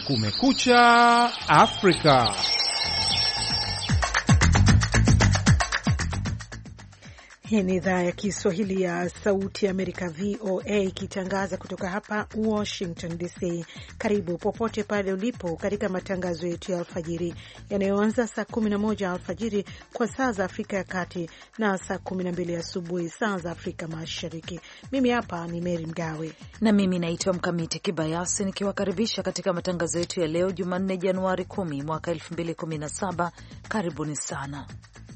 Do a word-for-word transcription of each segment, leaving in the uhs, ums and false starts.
Kumekucha Afrika. Hii ni idhaa ya Kiswahili ya Sauti ya Amerika, V O A, ikitangaza kutoka hapa Washington D C. Karibu popote pale ulipo katika matangazo yetu ya alfajiri yanayoanza saa kumi na moja alfajiri kwa saa za Afrika ya Kati na saa kumi na mbili asubuhi saa za Afrika Mashariki. Mimi hapa ni Mary Mgawe na mimi naitwa Mkamiti Kibayasi, nikiwakaribisha katika matangazo yetu ya leo Jumanne Januari kumi mwaka elfu mbili kumi na saba. Karibuni sana.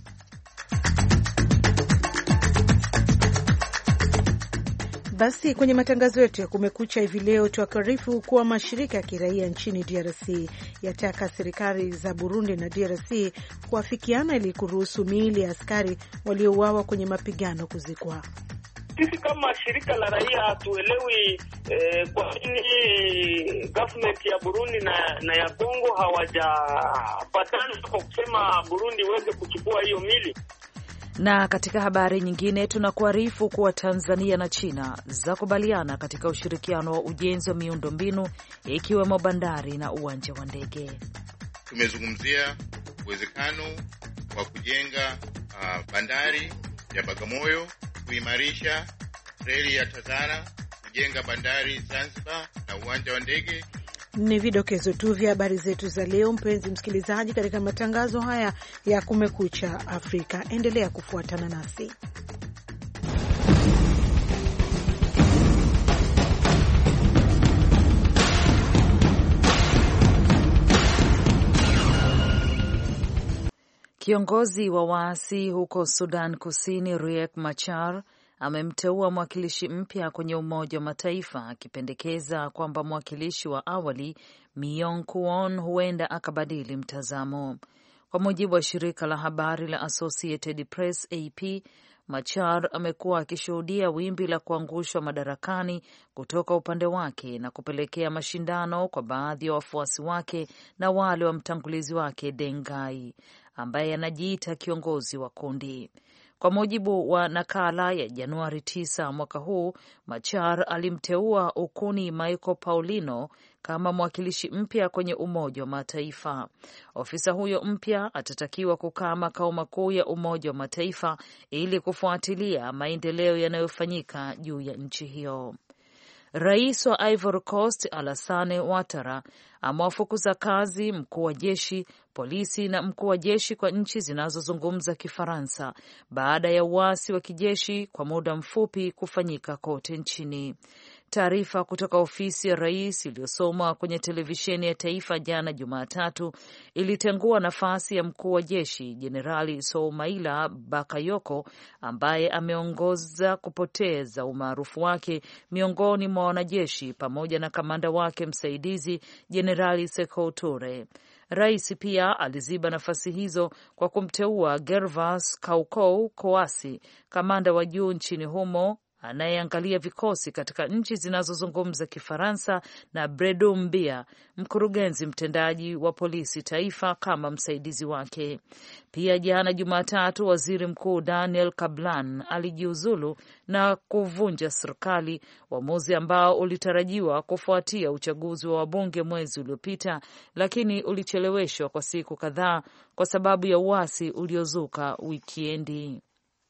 Basi kwenye matangazo yetu ya Kumekucha hivi leo tuwakarifu kuwa mashirika ya kiraia nchini D R C yataka serikali za Burundi na D R C kuafikiana ili kuruhusu miili ya askari waliouawa kwenye mapigano kuzikwa. Sisi kama shirika la raia hatuelewi eh, kwa nini government ya Burundi na, na ya Kongo hawajapatana kwa kusema Burundi iweze kuchukua hiyo mili. Na katika habari nyingine tunakuarifu kuwa Tanzania na China zakubaliana katika ushirikiano wa ujenzi wa miundombinu ikiwemo bandari na uwanja wa ndege. Tumezungumzia uwezekano wa kujenga uh, bandari ya Bagamoyo, kuimarisha reli ya Tazara, kujenga bandari Zanzibar na uwanja wa ndege. Ni vidokezo tu vya habari zetu za leo, mpenzi msikilizaji, katika matangazo haya ya Kumekucha Afrika. Endelea kufuatana nasi. Kiongozi wa waasi huko Sudan Kusini Riek Machar amemteua mwakilishi mpya kwenye Umoja wa Mataifa, akipendekeza kwamba mwakilishi wa awali Myong Kuon huenda akabadili mtazamo. Kwa mujibu wa shirika la habari la Associated Press A P, Machar amekuwa akishuhudia wimbi la kuangushwa madarakani kutoka upande wake na kupelekea mashindano kwa baadhi ya wafuasi wake na wale wa mtangulizi wake Dengai ambaye anajiita kiongozi wa kundi. Kwa mujibu wa nakala ya Januari tisa mwaka huu, Machar alimteua Ukuni Michael Paulino kama mwakilishi mpya kwenye Umoja wa Mataifa. Ofisa huyo mpya atatakiwa kukaa makao makuu ya Umoja wa Mataifa ili kufuatilia maendeleo yanayofanyika juu ya nchi hiyo. Rais wa Ivory Coast Alassane Ouattara amewafukuza kazi mkuu wa jeshi, polisi na mkuu wa jeshi kwa nchi zinazozungumza Kifaransa baada ya uasi wa kijeshi kwa muda mfupi kufanyika kote nchini. Taarifa kutoka ofisi ya rais iliyosomwa kwenye televisheni ya taifa jana Jumatatu ilitengua nafasi ya mkuu wa jeshi Jenerali Soumaila Bakayoko ambaye ameongoza kupoteza umaarufu wake miongoni mwa wanajeshi pamoja na kamanda wake msaidizi Jenerali Sekou Toure. Rais pia aliziba nafasi hizo kwa kumteua Gervas Kaukou Kouassi, kamanda wa juu nchini humo anayeangalia vikosi katika nchi zinazozungumza Kifaransa, na Bredum Bia, mkurugenzi mtendaji wa polisi taifa, kama msaidizi wake. Pia jana Jumatatu, waziri mkuu Daniel Kablan alijiuzulu na kuvunja serikali, uamuzi ambao ulitarajiwa kufuatia uchaguzi wa wabunge mwezi uliopita, lakini ulicheleweshwa kwa siku kadhaa kwa sababu ya uasi uliozuka wikiendi.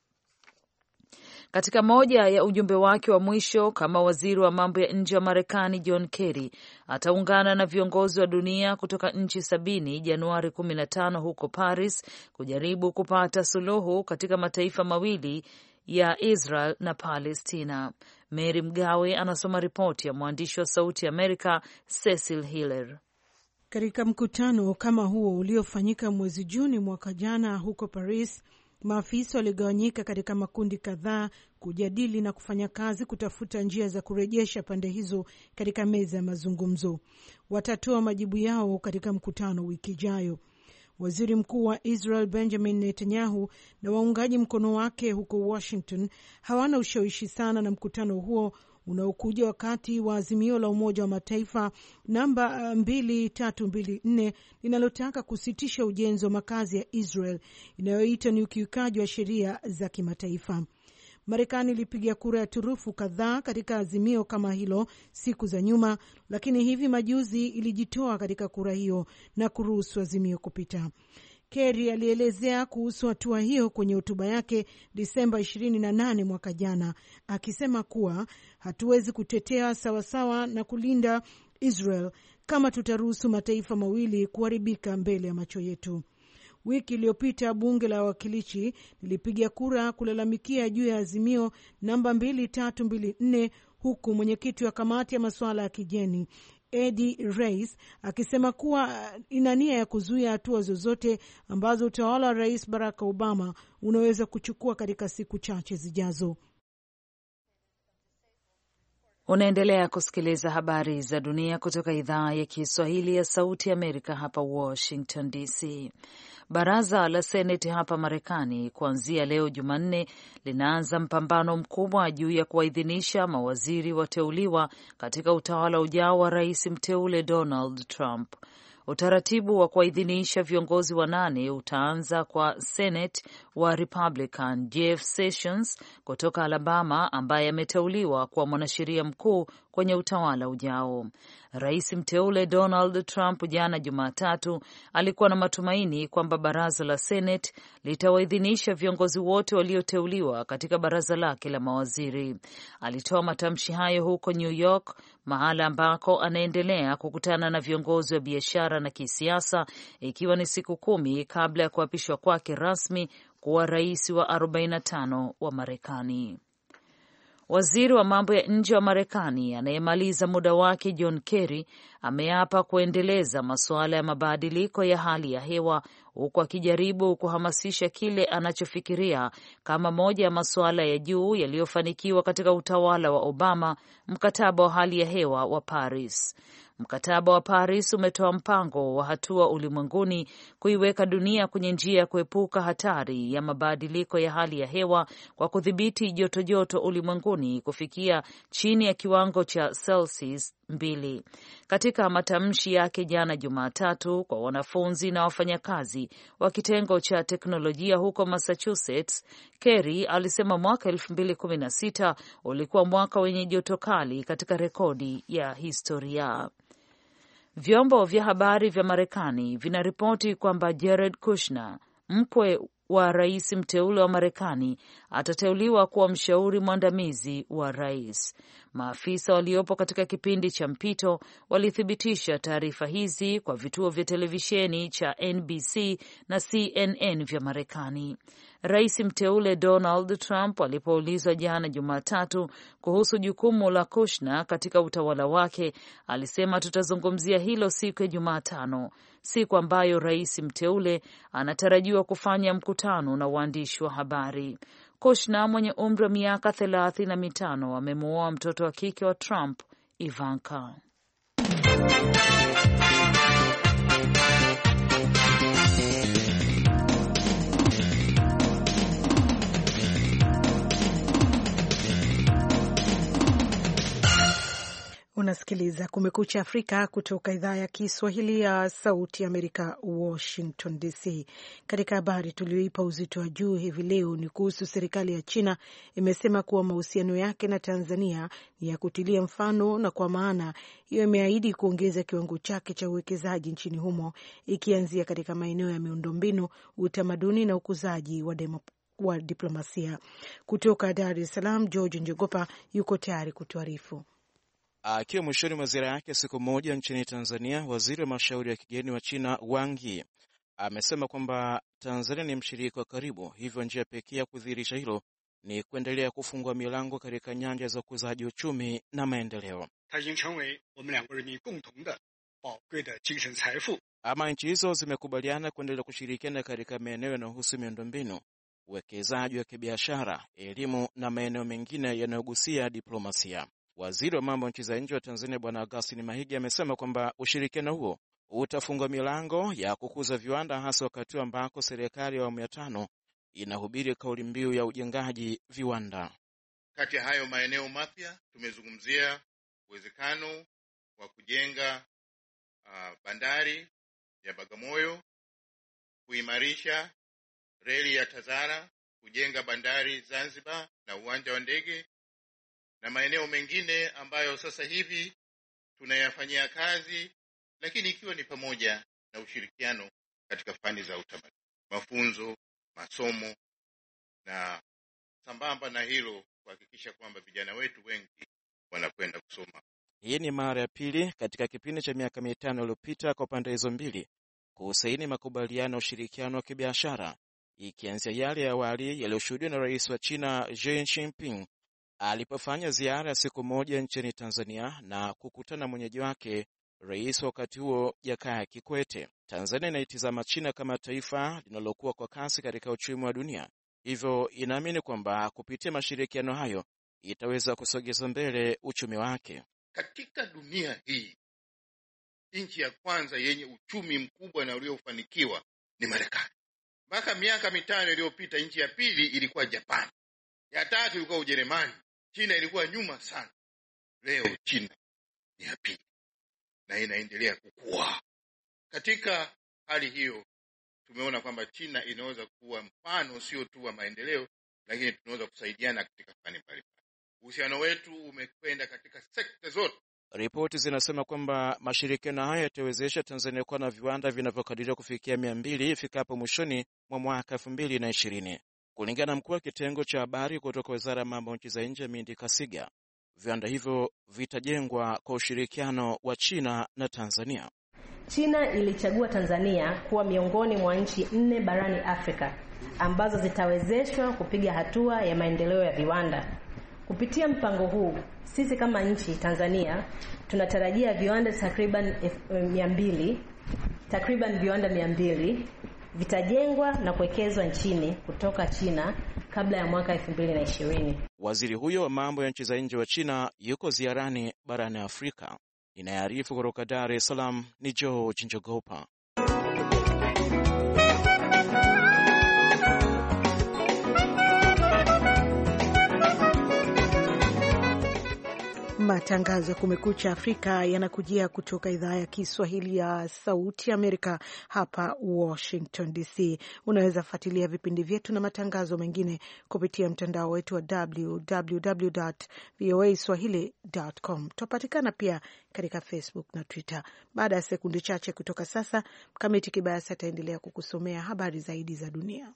Katika moja ya ujumbe wake wa mwisho kama waziri wa mambo ya nje wa Marekani, John Kerry ataungana na viongozi wa dunia kutoka nchi sabini Januari kumi na tano huko Paris kujaribu kupata suluhu katika mataifa mawili ya Israel na Palestina. Mary Mgawe anasoma ripoti ya mwandishi wa Sauti ya Amerika Cecil Hiller. Katika mkutano kama huo uliofanyika mwezi Juni mwaka jana huko Paris, maafisa waligawanyika katika makundi kadhaa kujadili na kufanya kazi kutafuta njia za kurejesha pande hizo katika meza ya mazungumzo. Watatoa majibu yao katika mkutano wiki ijayo. Waziri Mkuu wa Israel Benjamin Netanyahu na waungaji mkono wake huko Washington hawana ushawishi sana na mkutano huo unaokuja wakati wa azimio la Umoja wa Mataifa namba mbili tatu mbili nne linalotaka kusitisha ujenzi wa makazi ya Israel inayoita ni ukiukaji wa sheria za kimataifa. Marekani ilipiga kura ya turufu kadhaa katika azimio kama hilo siku za nyuma, lakini hivi majuzi ilijitoa katika kura hiyo na kuruhusu azimio kupita. Kerry alielezea kuhusu hatua hiyo kwenye hotuba yake Disemba ishirini na nane mwaka jana, akisema kuwa hatuwezi kutetea sawasawa na kulinda Israel kama tutaruhusu mataifa mawili kuharibika mbele ya macho yetu. Wiki iliyopita bunge la wawakilishi lilipiga kura kulalamikia juu ya azimio namba mbili tatu mbili nne, huku mwenyekiti wa kamati ya masuala ya kigeni Eddie Reis akisema kuwa ina nia ya kuzuia hatua zozote ambazo utawala wa Rais Barack Obama unaweza kuchukua katika siku chache zijazo. Unaendelea kusikiliza habari za dunia kutoka idhaa ya Kiswahili ya Sauti ya Amerika hapa Washington D C. Baraza la Seneti hapa Marekani kuanzia leo Jumanne linaanza mpambano mkubwa juu ya kuwaidhinisha mawaziri wateuliwa katika utawala ujao wa rais mteule Donald Trump. Utaratibu wa kuwaidhinisha viongozi wanane utaanza kwa Senate wa Republican Jeff Sessions kutoka Alabama, ambaye ameteuliwa kuwa mwanasheria mkuu kwenye utawala ujao. Rais mteule Donald Trump jana Jumatatu alikuwa na matumaini kwamba baraza la Senate litawaidhinisha viongozi wote walioteuliwa katika baraza lake la mawaziri. Alitoa matamshi hayo huko New York, mahala ambako anaendelea kukutana na viongozi wa biashara na kisiasa, ikiwa ni siku kumi kabla ya kuapishwa kwake rasmi kuwa rais wa arobaini na tano wa Marekani. Waziri wa mambo ya nje wa Marekani anayemaliza muda wake John Kerry ameapa kuendeleza masuala ya mabadiliko ya hali ya hewa, huku akijaribu kuhamasisha kile anachofikiria kama moja ya masuala ya juu yaliyofanikiwa katika utawala wa Obama, mkataba wa hali ya hewa wa Paris. Mkataba wa Paris umetoa mpango wa hatua ulimwenguni kuiweka dunia kwenye njia ya kuepuka hatari ya mabadiliko ya hali ya hewa kwa kudhibiti joto joto ulimwenguni kufikia chini ya kiwango cha Celsius mbili. Katika matamshi yake jana Jumatatu kwa wanafunzi na wafanyakazi wa kitengo cha teknolojia huko Massachusetts, Kerry alisema mwaka elfu mbili kumi na sita ulikuwa mwaka wenye joto kali katika rekodi ya historia. Vyombo vya habari vya Marekani vinaripoti kwamba Jared Kushner, mkwe wa rais mteule wa Marekani, atateuliwa kuwa mshauri mwandamizi wa rais. Maafisa waliopo katika kipindi cha mpito walithibitisha taarifa hizi kwa vituo vya televisheni cha N B C na C N N vya Marekani. Rais mteule Donald Trump alipoulizwa jana Jumatatu kuhusu jukumu la Kushner katika utawala wake, alisema tutazungumzia hilo siku ya Jumatano, siku ambayo rais mteule anatarajiwa kufanya mkutano na waandishi wa habari. Kushner mwenye umri wa miaka thelathini na mitano amemuoa mtoto wa kike wa Trump, Ivanka. Unasikiliza Kumekucha Afrika kutoka idhaa ya Kiswahili ya Sauti Amerika, Washington D C. Katika habari tulioipa uzito wa juu hivi leo ni kuhusu serikali ya China imesema kuwa mahusiano yake na Tanzania ni ya kutilia mfano, na kwa maana hiyo imeahidi kuongeza kiwango chake cha uwekezaji nchini humo, ikianzia katika maeneo ya miundombinu, utamaduni na ukuzaji wa demo wa diplomasia. Kutoka Dar es Salaam, George Njogopa yuko tayari kutuarifu. Akiwa mwishoni mwa ziara yake siku moja nchini Tanzania, waziri wa mashauri ya kigeni wa China Wang Yi amesema kwamba Tanzania ni mshirika wa karibu, hivyo njia pekee ya kudhihirisha hilo ni kuendelea kufungua milango katika nyanja za ukuzaji uchumi na maendeleo. Ama nchi hizo zimekubaliana kuendelea kushirikiana katika maeneo yanayohusu miundombinu, uwekezaji wa kibiashara, elimu na maeneo mengine yanayogusia diplomasia. Waziri wa mambo nchi za nje wa Tanzania Bwana Augustine Mahiga amesema kwamba ushirikiano huo utafungua milango ya kukuza viwanda, hasa wakati ambako serikali ya awamu ya tano inahubiri kauli mbiu ya ujengaji viwanda. Kati ya hayo maeneo mapya tumezungumzia uwezekano wa kujenga uh, bandari ya Bagamoyo, kuimarisha reli ya Tazara kujenga bandari Zanzibar na uwanja wa ndege na maeneo mengine ambayo sasa hivi tunayafanyia kazi, lakini ikiwa ni pamoja na ushirikiano katika fani za utamaduni, mafunzo, masomo, na sambamba na hilo kuhakikisha kwamba vijana wetu wengi wanakwenda kusoma. Hii ni mara ya pili katika kipindi cha miaka mitano iliyopita kwa pande hizo mbili kusaini makubaliano ya ushirikiano wa kibiashara, ikianzia yale ya awali yaliyoshuhudiwa na Rais wa China Xi Jinping alipofanya ziara ya siku moja nchini Tanzania na kukutana mwenyeji wake rais wakati huo Jakaya Kikwete. Tanzania inaitazama China kama taifa linalokuwa kwa kasi katika uchumi wa dunia, hivyo inaamini kwamba kupitia mashirikiano hayo itaweza kusogeza mbele uchumi wake. Katika dunia hii, nchi ya kwanza yenye uchumi mkubwa na uliofanikiwa ni Marekani. Mpaka miaka mitano iliyopita nchi ya pili ilikuwa Japan, ya tatu ilikuwa Ujerumani. China ilikuwa nyuma sana. Leo China ni ya pili na inaendelea kukua. Katika hali hiyo, tumeona kwamba China inaweza kuwa mfano sio tu wa maendeleo, lakini tunaweza kusaidiana katika fani mbalimbali. Uhusiano wetu umekwenda katika sekta zote. Ripoti zinasema kwamba mashirikiano haya yatawezesha Tanzania kuwa na viwanda vinavyokadiriwa kufikia mia mbili ifikapo mwishoni mwa mwaka elfu mbili na ishirini. Kulingana na mkuu wa kitengo cha habari kutoka Wizara ya Mambo ya Nchi za Nje Mindi Kasiga, viwanda hivyo vitajengwa kwa ushirikiano wa China na Tanzania. China ilichagua Tanzania kuwa miongoni mwa nchi nne barani Afrika ambazo zitawezeshwa kupiga hatua ya maendeleo ya viwanda. Kupitia mpango huu, sisi kama nchi Tanzania tunatarajia viwanda takriban mia mbili, takriban viwanda mia mbili vitajengwa na kuwekezwa nchini kutoka China kabla ya mwaka elfu mbili na ishirini. Waziri huyo wa mambo ya nchi za nje wa China yuko ziarani barani Afrika. Inaarifu kutoka Dar es Salaam ni George Njogopa. Matangazo ya Kumekucha Afrika yanakujia kutoka idhaa ya Kiswahili ya Sauti Amerika hapa Washington D C. Unaweza fuatilia vipindi vyetu na matangazo mengine kupitia mtandao wetu wa w w w dot v o a swahili dot com. Tupatikana pia katika Facebook na Twitter. Baada ya sekundi chache kutoka sasa, Mkamiti Kibayasi ataendelea kukusomea habari zaidi za dunia.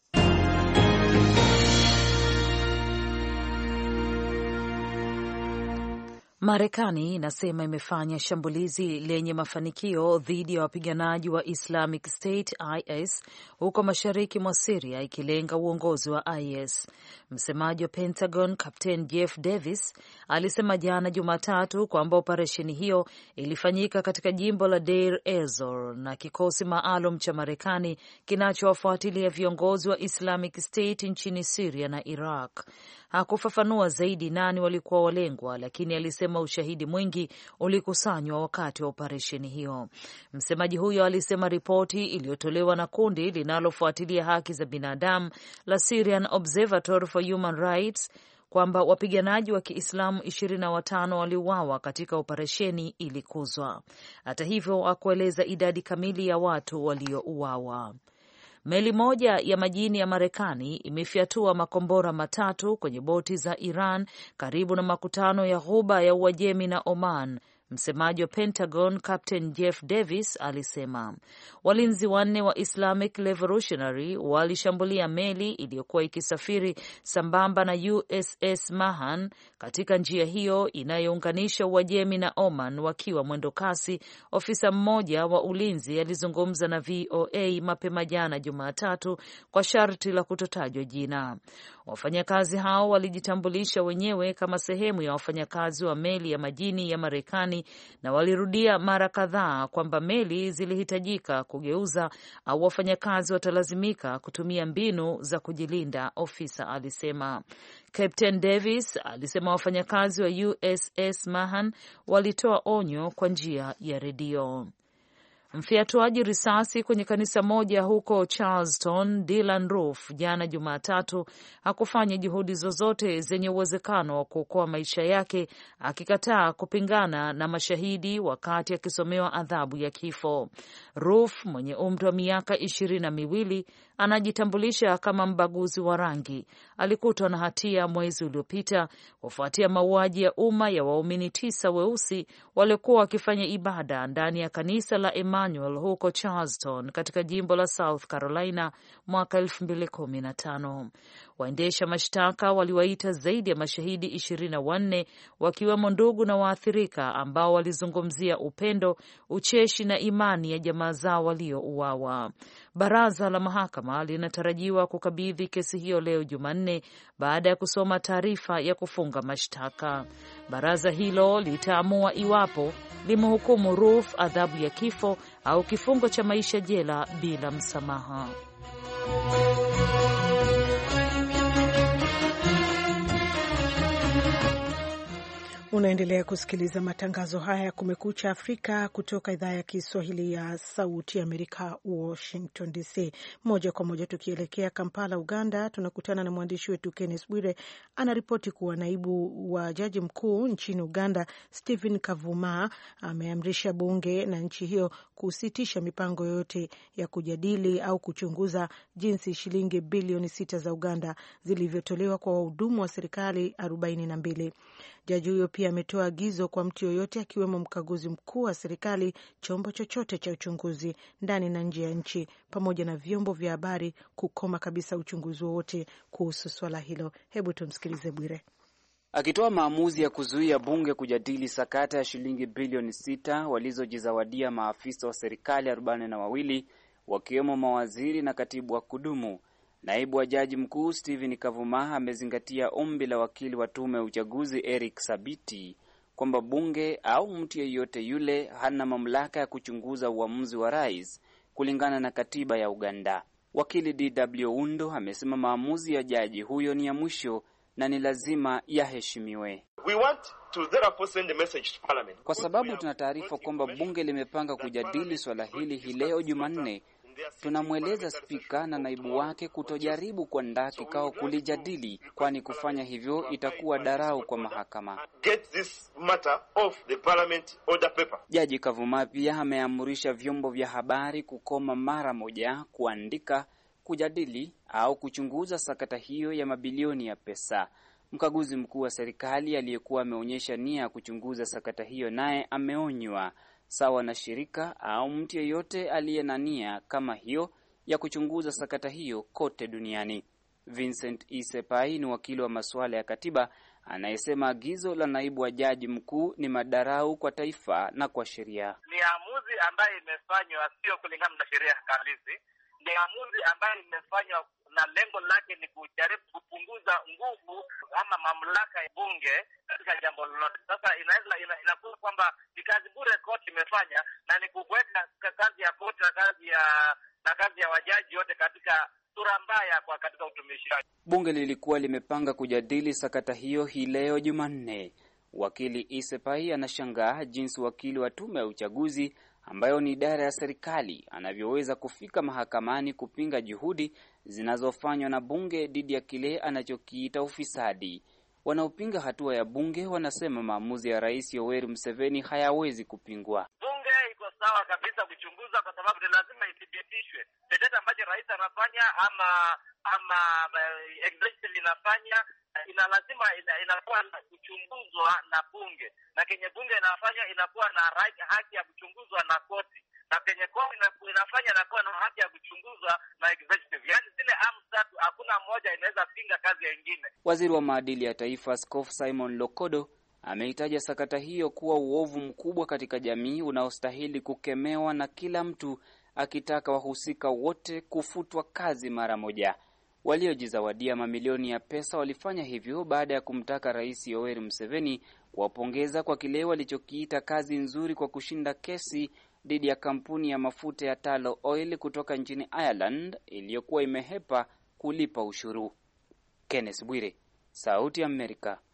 Marekani inasema imefanya shambulizi lenye mafanikio dhidi ya wapiganaji wa Islamic State I S huko mashariki mwa Syria, ikilenga uongozi wa I S. Msemaji wa Pentagon Captain Jeff Davis alisema jana Jumatatu kwamba operesheni hiyo ilifanyika katika jimbo la Deir ez-Zor na kikosi maalum cha Marekani kinachowafuatilia viongozi wa Islamic State nchini Syria na Iraq. Hakufafanua zaidi nani walikuwa walengwa, lakini alisema ushahidi mwingi ulikusanywa wakati wa operesheni hiyo. Msemaji huyo alisema ripoti iliyotolewa na kundi linalofuatilia haki za binadamu la Syrian Observatory for Human Rights kwamba wapiganaji wa Kiislamu ishirini na watano waliuawa katika operesheni ilikuzwa. Hata hivyo, hakueleza idadi kamili ya watu waliouawa. Meli moja ya majini ya Marekani imefyatua makombora matatu kwenye boti za Iran karibu na makutano ya Ghuba ya Uajemi na Oman. Msemaji wa Pentagon Captain Jeff Davis alisema walinzi wanne wa Islamic Revolutionary walishambulia meli iliyokuwa ikisafiri sambamba na U S S Mahan katika njia hiyo inayounganisha Uajemi na Oman wakiwa mwendo kasi. Ofisa mmoja wa ulinzi alizungumza na V O A mapema jana Jumatatu kwa sharti la kutotajwa jina. Wafanyakazi hao walijitambulisha wenyewe kama sehemu ya wafanyakazi wa meli ya majini ya Marekani na walirudia mara kadhaa kwamba meli zilihitajika kugeuza au wafanyakazi watalazimika kutumia mbinu za kujilinda, ofisa alisema. Captain Davis alisema wafanyakazi wa U S S Mahan walitoa onyo kwa njia ya redio. Mfiatuaji risasi kwenye kanisa moja huko Charleston, Dylan Roof, jana Jumatatu hakufanya juhudi zozote zenye uwezekano wa kuokoa maisha yake, akikataa kupingana na mashahidi wakati akisomewa adhabu ya kifo. Roof mwenye umri wa miaka ishirini na miwili anajitambulisha kama mbaguzi wa rangi alikutwa na hatia mwezi uliopita kufuatia mauaji ya umma ya waumini tisa weusi waliokuwa wakifanya ibada ndani ya kanisa la Emmanuel huko Charleston katika jimbo la South Carolina mwaka elfu mbili kumi na tano. Waendesha mashtaka waliwaita zaidi ya mashahidi ishirini na wanne wakiwemo ndugu na waathirika ambao walizungumzia upendo, ucheshi na imani ya jamaa zao waliouawa. Baraza la mahakama linatarajiwa kukabidhi kesi hiyo leo Jumanne baada ya kusoma taarifa ya kufunga mashtaka. Baraza hilo litaamua iwapo limehukumu Roof adhabu ya kifo au kifungo cha maisha jela bila msamaha. Unaendelea kusikiliza matangazo haya ya Kumekucha Afrika kutoka idhaa ya Kiswahili ya Sauti ya Amerika, Washington D C. Moja kwa moja tukielekea Kampala, Uganda, tunakutana na mwandishi wetu Kenneth Bwire. Anaripoti kuwa naibu wa jaji mkuu nchini Uganda Stephen Kavuma ameamrisha bunge na nchi hiyo kusitisha mipango yote ya kujadili au kuchunguza jinsi shilingi bilioni sita za Uganda zilivyotolewa kwa wahudumu wa serikali arobaini na mbili. Jaji huyo pia ametoa agizo kwa mtu yoyote akiwemo mkaguzi mkuu wa serikali, chombo chochote cha uchunguzi ndani na nje ya nchi, pamoja na vyombo vya habari kukoma kabisa uchunguzi wowote kuhusu swala hilo. Hebu tumsikilize Bwire. Akitoa maamuzi ya kuzuia bunge kujadili sakata ya shilingi bilioni sita walizojizawadia maafisa wa serikali arobaini na wawili wakiwemo mawaziri na katibu wa kudumu, naibu wa jaji mkuu Stephen Kavuma amezingatia ombi la wakili wa tume ya uchaguzi Eric Sabiti kwamba bunge au mtu yeyote yule hana mamlaka ya kuchunguza uamuzi wa rais kulingana na katiba ya Uganda. Wakili D W Undo amesema maamuzi ya jaji huyo ni ya mwisho na ni lazima yaheshimiwe. We want to therefore send a message to Parliament. Kwa sababu tuna taarifa kwamba bunge limepanga kujadili swala hili hii leo Jumanne, tunamweleza spika na naibu wake kutojaribu kuandaa kikao kulijadili, kwani kufanya hivyo itakuwa darau kwa mahakama. Get this matter off the Parliament order paper. Jaji Kavuma pia ameamrisha vyombo vya habari kukoma mara moja kuandika, kujadili au kuchunguza sakata hiyo ya mabilioni ya pesa. Mkaguzi mkuu wa serikali aliyekuwa ameonyesha nia ya kuchunguza sakata hiyo naye ameonywa, sawa na shirika au mtu yeyote aliye na nia kama hiyo ya kuchunguza sakata hiyo kote duniani. Vincent Isepai ni wakili wa masuala ya katiba anayesema agizo la naibu wa jaji mkuu ni madarau kwa taifa na kwa sheria. Ni amuzi ambayo imefanywa sio kulingana na sheria halisi. Ni amuzi ambayo imefanywa na lengo lake ni kujaribu kupunguza nguvu ama mamlaka ya bunge katika jambo lolote. Sasa inaweza ina, inakuwa kwamba ni kazi bure koti imefanya, na ni kuweka kazi ya koti na kazi ya na kazi ya wajaji wote katika sura mbaya kwa katika utumishaji. Bunge lilikuwa limepanga kujadili sakata hiyo hii leo Jumanne. Wakili Isepai anashangaa jinsi wakili wa tume ya uchaguzi ambayo ni idara ya serikali anavyoweza kufika mahakamani kupinga juhudi zinazofanywa na bunge dhidi ya kile anachokiita ufisadi. Wanaopinga hatua ya bunge wanasema maamuzi ya Rais Yoweri Museveni hayawezi kupingwa. Bunge iko sawa kabisa kuchunguza, kwa sababu ni lazima ithibitishwe chochote ambacho rais anafanya ama ama uh, executive inafanya, ina lazima ina, inakuwa na kuchunguzwa na bunge, na kenye bunge inafanya inakuwa na right, haki ya kuchunguzwa na koti, na kenye koti inafanya inakuwa na haki ya kuchunguzwa na executive. Yani zile arms tatu hakuna moja inaweza pinga kazi ya nyingine. Waziri wa maadili ya taifa Askofu Simon Lokodo ameitaja sakata hiyo kuwa uovu mkubwa katika jamii unaostahili kukemewa na kila mtu, akitaka wahusika wote kufutwa kazi mara moja. Waliojizawadia mamilioni ya pesa walifanya hivyo baada ya kumtaka Rais Yoweri Museveni kuwapongeza kwa kile walichokiita kazi nzuri kwa kushinda kesi dhidi ya kampuni ya mafuta ya Tullow Oil kutoka nchini Ireland iliyokuwa imehepa kulipa ushuru. Kenneth Bwire, Sauti ya Amerika,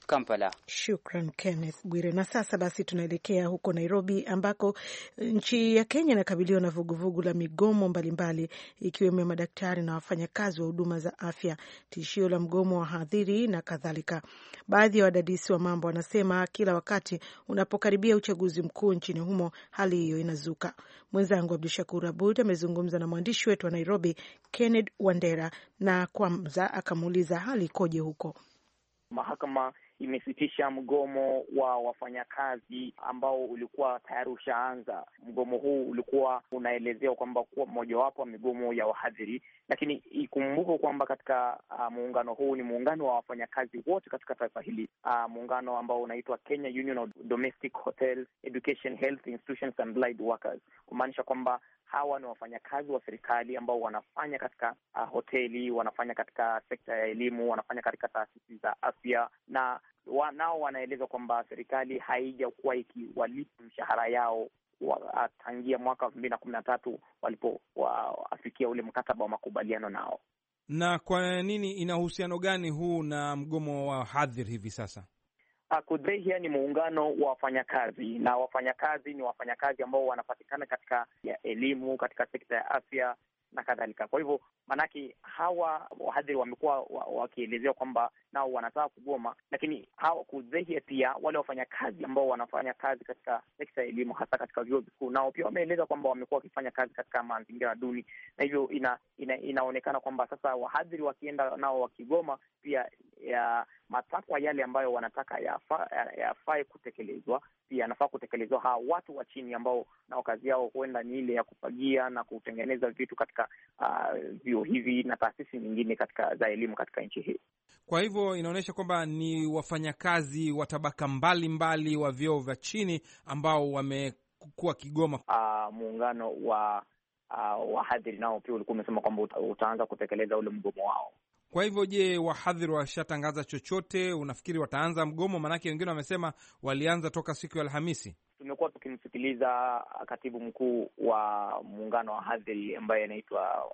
Kampala. Shukran Kenneth Bwire. Na sasa basi tunaelekea huko Nairobi ambako nchi ya Kenya inakabiliwa na vuguvugu la migomo mbalimbali ikiwemo ya madaktari na wafanyakazi wa huduma za afya, tishio la mgomo wa hadhiri na kadhalika. Baadhi ya wadadisi wa mambo wanasema kila wakati unapokaribia uchaguzi mkuu nchini humo hali hiyo inazuka. Mwenzangu Abdushakur Abud amezungumza na mwandishi wetu wa Nairobi Kenneth Wandera na kwanza akamuuliza hali ikoje huko. Mahakama imesitisha mgomo wa wafanyakazi ambao ulikuwa tayari ushaanza. Mgomo huu ulikuwa unaelezewa kwamba kuwa mojawapo wa migomo ya wahadhiri, lakini ikumbuke kwamba katika uh, muungano huu ni muungano wa wafanyakazi wote katika taifa hili, uh, muungano ambao unaitwa Kenya Union of Domestic Hotels, Education, Health Institutions and Allied Workers, kumaanisha kwamba hawa ni wafanyakazi wa serikali ambao wanafanya katika uh, hoteli, wanafanya katika sekta ya elimu, wanafanya katika taasisi za afya, na wa, nao wanaeleza kwamba serikali haijakuwa ikiwalipa mshahara yao wa, tangia mwaka elfu mbili na kumi na tatu walipoafikia ule mkataba wa makubaliano nao. Na kwa nini, ina uhusiano gani huu na mgomo wa hadhir hivi sasa? Kudhehia ni muungano wa wafanyakazi, na wafanyakazi ni wafanyakazi ambao wanapatikana katika ya elimu, katika sekta ya afya na kadhalika. Kwa hivyo manake hawa wahadhiri wamekuwa wakielezewa kwamba nao wanataka kugoma, lakini hawa kudhehia pia wale wafanyakazi ambao wanafanya kazi katika sekta ya elimu, hasa katika vyuo vikuu, nao pia wameeleza kwamba wamekuwa wakifanya kazi katika mazingira duni, na hivyo ina, ina, inaonekana kwamba sasa wahadhiri wakienda nao wakigoma pia ya matakwa yale ambayo wanataka yafae ya ya kutekelezwa pia yanafaa kutekelezwa. Hawa watu wa chini ambao nao kazi yao huenda ni ile ya kufagia na kutengeneza vitu katika uh, vyuo hivi na taasisi nyingine katika za elimu katika nchi hii. Kwa hivyo inaonyesha kwamba ni wafanyakazi wa tabaka mbalimbali wa vyeo vya chini ambao wamekuwa kigoma. Uh, muungano wa uh, wahadhiri nao pia ulikuwa umesema kwamba uta, utaanza kutekeleza ule mgomo wao. Kwa hivyo je, wahadhiri washatangaza chochote? Unafikiri wataanza mgomo? Maanake wengine wamesema walianza toka siku ya Alhamisi. Tumekuwa tukimsikiliza katibu mkuu wa muungano wa hadhiri ambaye anaitwa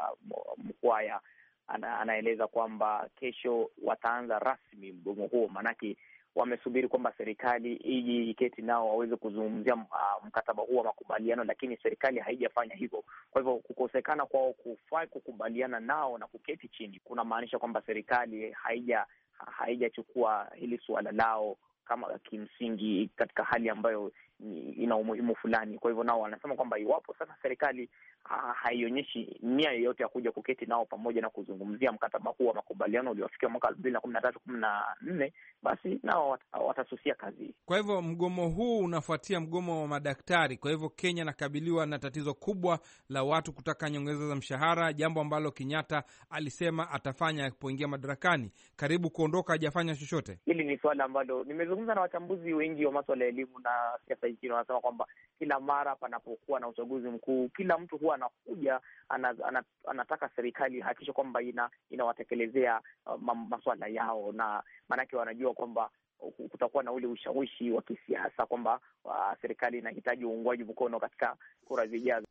uh, Mkwaya, ana, anaeleza kwamba kesho wataanza rasmi mgomo huo, maanake wamesubiri kwamba serikali iji iketi nao waweze kuzungumzia uh, mkataba huu wa makubaliano, lakini serikali haijafanya hivyo. Kwa hivyo kukosekana kwao kufai kukubaliana nao na kuketi chini kuna maanisha kwamba serikali haija haijachukua hili suala lao kama kimsingi katika hali ambayo ina umuhimu fulani. Kwa hivyo nao wanasema kwamba iwapo sasa serikali ha, haionyeshi nia yoyote ya kuja kuketi nao pamoja na kuzungumzia mkataba huu wa makubaliano uliofikia mwaka elfu mbili na kumi na tatu kumi na nne, basi nao wat, watasusia kazi. Kwa hivyo mgomo huu unafuatia mgomo wa madaktari. Kwa hivyo Kenya nakabiliwa na tatizo kubwa la watu kutaka nyongeza za mshahara, jambo ambalo Kenyatta alisema atafanya alipoingia madarakani. Karibu kuondoka hajafanya chochote. Hili ni swala ambalo nimezungumza na wachambuzi wengi wa masuala ya elimu na siasa nchini, wanasema kwamba kila mara panapokuwa na uchaguzi mkuu, kila mtu huwa anakuja anataka serikali hakikisha kwamba ina inawatekelezea uh, masuala yao, na maanake wanajua kwamba kutakuwa na ule ushawishi wa kisiasa kwamba uh, serikali inahitaji uungwaji mkono katika kura zijazo.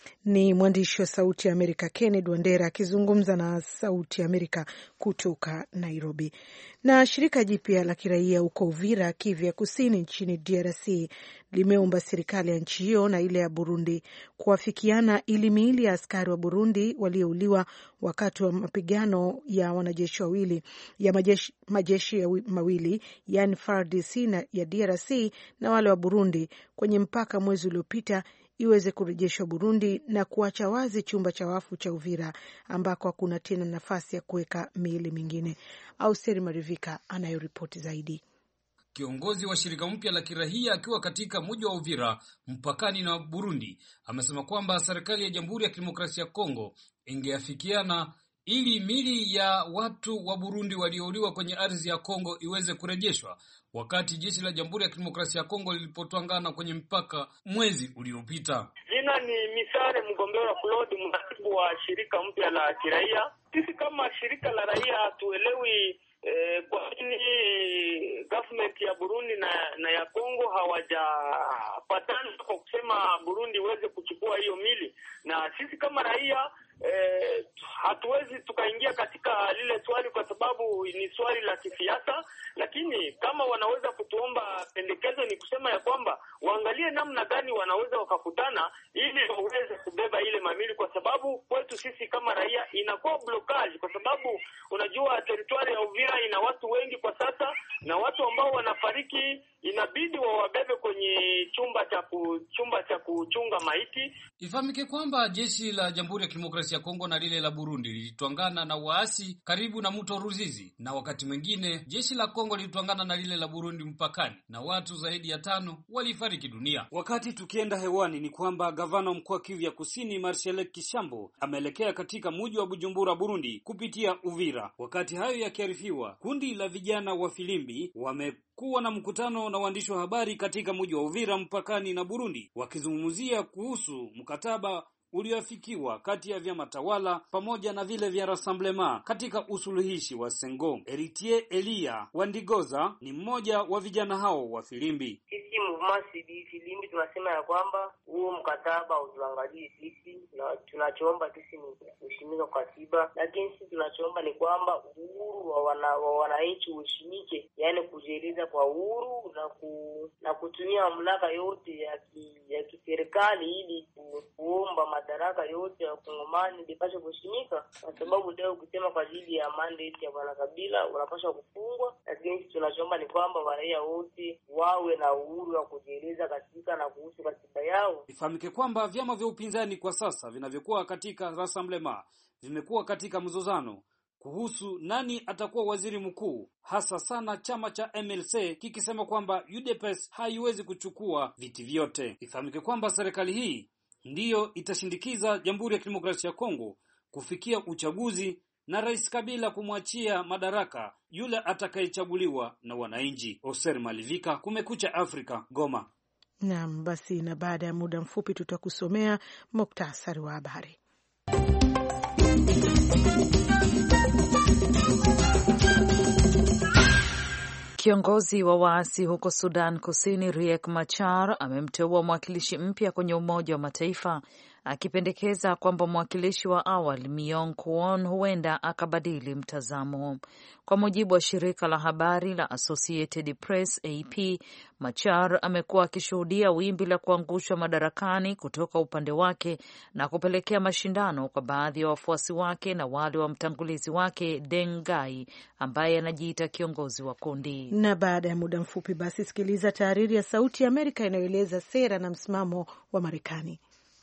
Ni mwandishi wa Sauti ya Amerika Kenneth Wandera akizungumza na Sauti ya Amerika kutoka Nairobi. Na shirika jipya la kiraia huko Uvira, Kivu ya Kusini nchini D R C limeomba serikali ya nchi hiyo na ile ya Burundi kuafikiana ili miili ya askari wa Burundi waliouliwa wakati wa mapigano ya wanajeshi wawili ya majeshi, majeshi ya mawili yani F A R D C na ya D R C na wale wa Burundi kwenye mpaka mwezi uliopita iweze kurejeshwa Burundi na kuacha wazi chumba cha wafu cha Uvira ambako hakuna tena nafasi ya kuweka miili mingine. Austeri Marivika anayoripoti zaidi. Kiongozi wa shirika mpya la kiraia akiwa katika mji wa Uvira mpakani na Burundi amesema kwamba serikali ya Jamhuri ya Kidemokrasia ya Kongo ingeafikiana ili mili ya watu wa Burundi waliouliwa kwenye ardhi ya Kongo iweze kurejeshwa wakati jeshi la Jamhuri ya Kidemokrasia ya Kongo lilipotwangana kwenye mpaka mwezi uliopita. Jina ni Misare Mgombera Claude, mratibu wa shirika mpya la kiraia. Sisi kama shirika la raia hatuelewi eh, kwa nini government ya Burundi na, na ya Kongo hawajapatana kwa kusema Burundi iweze kuchukua hiyo mili, na sisi kama raia eh, hatuwezi tukaingia katika lile swali kwa sababu ni swali la kisiasa, lakini kama wanaweza kutuomba pendekezo, ni kusema ya kwamba waangalie namna gani wanaweza wakakutana ili waweze kubeba ile mamili, kwa sababu kwetu sisi kama raia inakuwa blockage, kwa sababu unajua teritwari ya Uvira ina watu wengi kwa sasa, na watu ambao wanafariki inabidi wawabebe kwenye chumba cha chumba cha kuchunga maiti. Ifahamike kwamba jeshi la Jamhuri ya Kidemokrasia ya Kongo na lile la Burundi lilitwangana na waasi karibu na mto Ruzizi, na wakati mwingine jeshi la Kongo lilitwangana na lile la Burundi mpakani, na watu zaidi ya tano walifariki dunia. Wakati tukienda hewani ni kwamba gavana mkuu wa Kivu ya Kusini Marcel Kishambo ameelekea katika mji wa Bujumbura Burundi kupitia Uvira. Wakati hayo yakiarifiwa, kundi la vijana wa Filimbi wamekuwa na mkutano na waandishi wa habari katika mji wa Uvira mpakani na Burundi, wakizungumzia kuhusu mkataba ulioafikiwa kati ya vyama tawala pamoja na vile vya Rassemblement katika usuluhishi wa Sengo. Eritier Elia Wandigoza ni mmoja wa vijana hao wa Filimbi. Sisi Mvumasi Filimbi tunasema ya kwamba huo mkataba utuangalie sisi, na tunachoomba sisi ni kuheshimika kwa katiba, lakini sisi tunachoomba ni kwamba uhuru wa wana, wa wananchi uheshimike, yani kujieleza kwa uhuru na ku, na kutumia mamlaka yote ya ki, ya kiserikali ili ku, kuomba madaraka yote ya Kongomani ndipashe kuheshimika, kwa sababu leo ukisema kwa ajili ya mandate ya Bwana Kabila unapaswa kufungwa, lakini sisi tunachoomba ni kwamba raia wote wawe na uhuru wa kujieleza katika na kuhusu katiba yao. Ifahamike kwamba vyama vya upinzani kwa sasa vinavyokuwa katika Rassemblement vimekuwa katika mzozano kuhusu nani atakuwa waziri mkuu, hasa sana chama cha M L C kikisema kwamba U D P S haiwezi kuchukua viti vyote. Ifahamike kwamba serikali hii ndiyo itashindikiza Jamhuri ya Kidemokrasia ya Kongo kufikia uchaguzi na Rais Kabila kumwachia madaraka yule atakayechaguliwa na wananchi. Oser Malivika, Kumekucha Afrika, Goma. Naam, basi na baada ya muda mfupi tutakusomea muktasari wa habari. Kiongozi wa waasi huko Sudan Kusini Riek Machar amemteua mwakilishi mpya kwenye Umoja wa Mataifa, akipendekeza kwamba mwakilishi wa awali Myong Kuon huenda akabadili mtazamo. Kwa mujibu wa shirika la habari la Associated Press A P, Machar amekuwa akishuhudia wimbi la kuangushwa madarakani kutoka upande wake na kupelekea mashindano kwa baadhi ya wafuasi wake na wale wa mtangulizi wake Deng Gai ambaye anajiita kiongozi wa kundi. Na baada ya muda mfupi basi sikiliza tahariri ya Sauti ya Amerika inayoeleza sera na msimamo wa Marekani.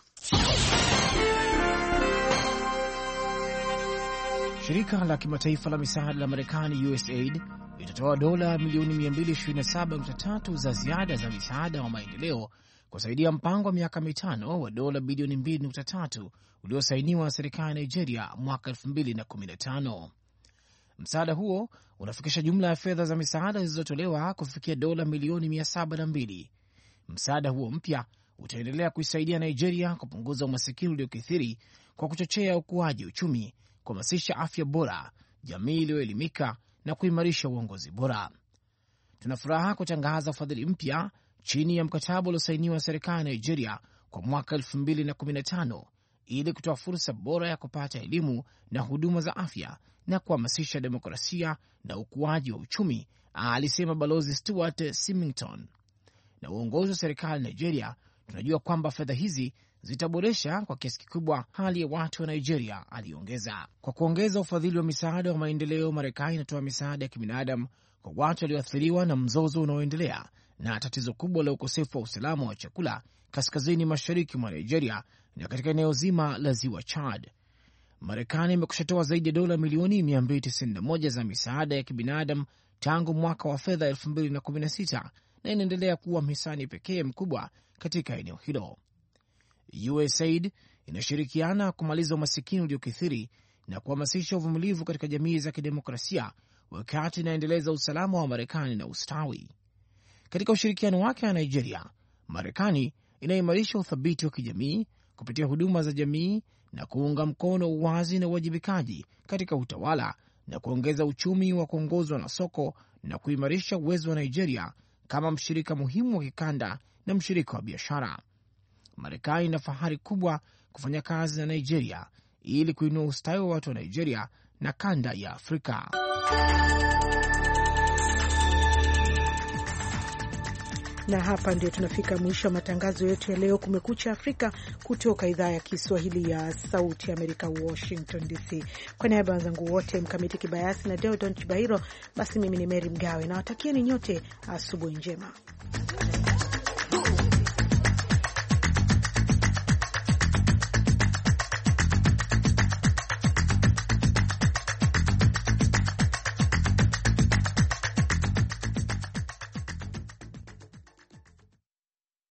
Shirika la kimataifa la misaada la Marekani U S A I D litatoa dola milioni mia mbili ishirini na saba nukta tatu za ziada za misaada wa maendeleo kusaidia mpango wa miaka mitano wa dola bilioni mbili nukta tatu uliosainiwa na serikali ya Nigeria mwaka elfu mbili na kumi na tano. Msaada huo unafikisha jumla ya fedha za misaada zilizotolewa kufikia dola milioni mia saba na mbili. Msaada huo mpya utaendelea kuisaidia Nigeria kupunguza umasikini uliokithiri kwa kuchochea ukuaji uchumi, kuhamasisha afya bora, jamii iliyoelimika na kuimarisha uongozi bora. Tuna furaha kutangaza ufadhili mpya chini ya mkataba uliosainiwa na serikali ya Nigeria kwa mwaka elfu mbili na kumi na tano ili kutoa fursa bora ya kupata elimu na huduma za afya na kuhamasisha demokrasia na ukuaji wa uchumi, alisema Balozi Stuart Simington. Na uongozi wa serikali ya Nigeria tunajua kwamba fedha hizi zitaboresha kwa kiasi kikubwa hali ya watu wa Nigeria, aliongeza. Kwa kuongeza ufadhili wa misaada wa maendeleo, Marekani inatoa misaada ya kibinadamu kwa watu walioathiriwa na mzozo unaoendelea na tatizo kubwa la ukosefu wa usalama wa chakula kaskazini mashariki mwa Nigeria na katika eneo zima la ziwa Chad. Marekani imekushatoa zaidi ya dola milioni mia mbili tisini na moja za misaada ya kibinadamu tangu mwaka wa fedha elfu mbili na kumi na sita na inaendelea kuwa mhisani pekee mkubwa katika eneo hilo. U S A I D inashirikiana kumaliza umasikini uliokithiri na kuhamasisha uvumilivu katika jamii za kidemokrasia wakati inaendeleza usalama wa Marekani na ustawi. Katika ushirikiano wake na Nigeria, Marekani inaimarisha uthabiti wa kijamii kupitia huduma za jamii na kuunga mkono uwazi na uwajibikaji katika utawala na kuongeza uchumi wa kuongozwa na soko na kuimarisha uwezo wa Nigeria kama mshirika muhimu wa kikanda na mshirika wa biashara. Marekani ina fahari kubwa kufanya kazi na Nigeria ili kuinua ustawi wa watu wa Nigeria na kanda ya Afrika. Na hapa ndio tunafika mwisho wa matangazo yetu ya leo, Kumekucha Afrika, kutoka idhaa ya Kiswahili ya Sauti ya Amerika, Washington D C. Kwa niaba ya wenzangu wote, Mkamiti Kibayasi na Deodon Chibahiro, basi mimi ni Mary Mgawe na watakieni nyote asubuhi njema.